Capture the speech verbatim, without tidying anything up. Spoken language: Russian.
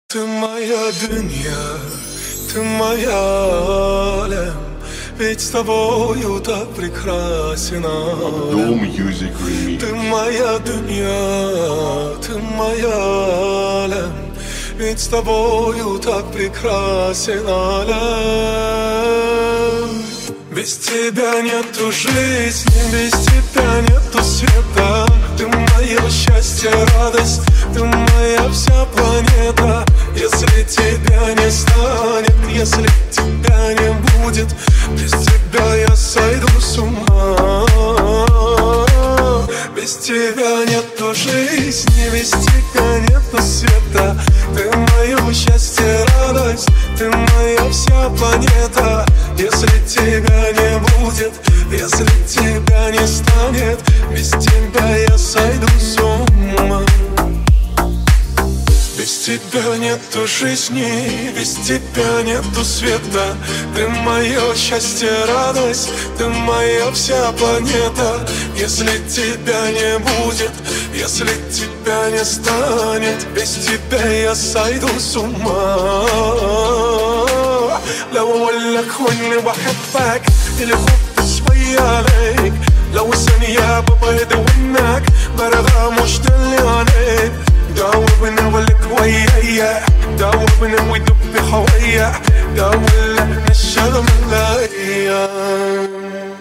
Ты моя дунья, ты моя алем, ведь с тобою так прекрасен Abdul Music Remix. Ты моя дунья, ты моя алем, ведь с тобою так прекрасен алем. Без тебя нету жизни, без тебя нету света. Ты мое счастье, радость, ты моя вся планета. Если тебя не станет, если тебя не будет, без тебя я сойду с ума. Без тебя нету жизни, без тебя нету света. Ты мое счастье, радость, ты моя вся планета. Если тебя не будет, если тебя не станет, без тебя я сойду с ума. Без тебя нету жизни, без тебя нету света. Ты мое счастье, радость, ты моя вся планета. Если тебя не будет, если тебя не станет, без тебя я сойду с ума. لو اقولك اني بحبك الخوف شوية عليك، لو ثانية ببيض وانك برغى مش دلي عليك. جاوبني ولك ويايا، جاوبني ودب حويا، جاوب لك نشغل ليا.